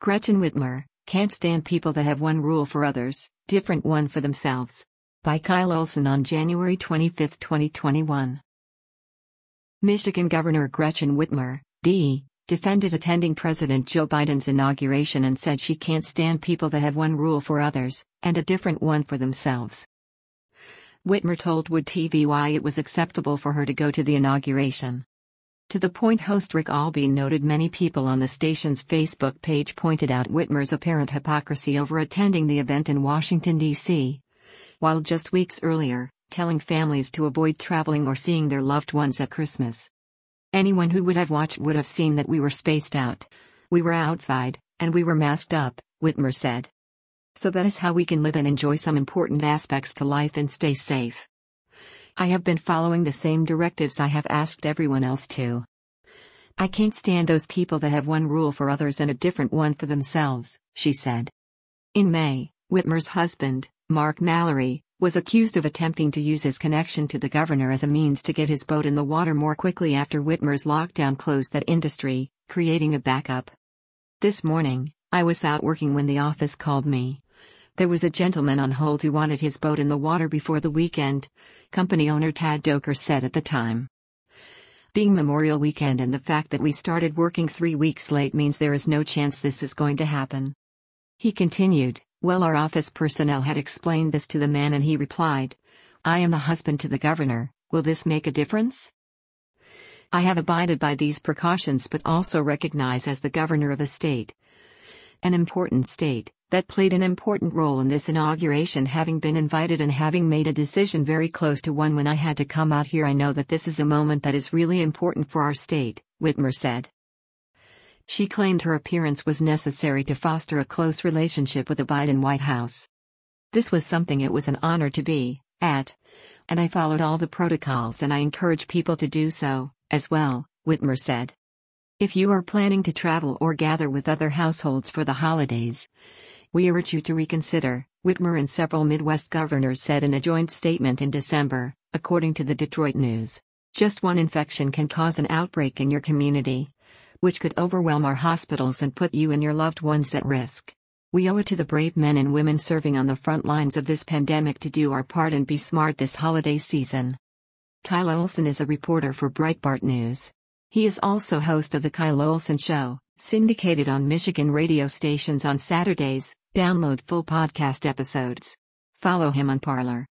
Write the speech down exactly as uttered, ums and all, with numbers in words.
Gretchen Whitmer, Can't Stand People That Have One Rule for Others, Different One for Themselves. By Kyle Olson on January twenty-fifth, twenty twenty-one. Michigan Governor Gretchen Whitmer, D, defended attending President Joe Biden's inauguration and said she can't stand people that have one rule for others, and a different one for themselves. Whitmer told Wood T V why it was acceptable for her to go to the inauguration. To the point host Rick Albee noted many people on the station's Facebook page pointed out Whitmer's apparent hypocrisy over attending the event in Washington, D C, while just weeks earlier, telling families to avoid traveling or seeing their loved ones at Christmas. Anyone who would have watched would have seen that we were spaced out. We were outside, and we were masked up, Whitmer said. So that is how we can live and enjoy some important aspects to life and stay safe. I have been following the same directives I have asked everyone else to. I can't stand those people that have one rule for others and a different one for themselves, she said. In May, Whitmer's husband, Mark Mallory, was accused of attempting to use his connection to the governor as a means to get his boat in the water more quickly after Whitmer's lockdown closed that industry, creating a backup. This morning, I was out working when the office called me. There was a gentleman on hold who wanted his boat in the water before the weekend, company owner Tad Doker said at the time. Being Memorial Weekend and the fact that we started working three weeks late means there is no chance this is going to happen. He continued, well, our office personnel had explained this to the man and he replied, I am the husband to the governor, will this make a difference? I have abided by these precautions but also recognize as the governor of a state, an important state, that played an important role in this inauguration, having been invited and having made a decision very close to one when I had to come out here. I know that this is a moment that is really important for our state, Whitmer said. She claimed her appearance was necessary to foster a close relationship with the Biden White House. This was something it was an honor to be at, and I followed all the protocols and I encourage people to do so, as well, Whitmer said. If you are planning to travel or gather with other households for the holidays, we urge you to reconsider, Whitmer and several Midwest governors said in a joint statement in December, according to the Detroit News. Just one infection can cause an outbreak in your community, which could overwhelm our hospitals and put you and your loved ones at risk. We owe it to the brave men and women serving on the front lines of this pandemic to do our part and be smart this holiday season. Kyle Olson is a reporter for Breitbart News. He is also host of The Kyle Olson Show, syndicated on Michigan radio stations on Saturdays. Download full podcast episodes. Follow him on Parler.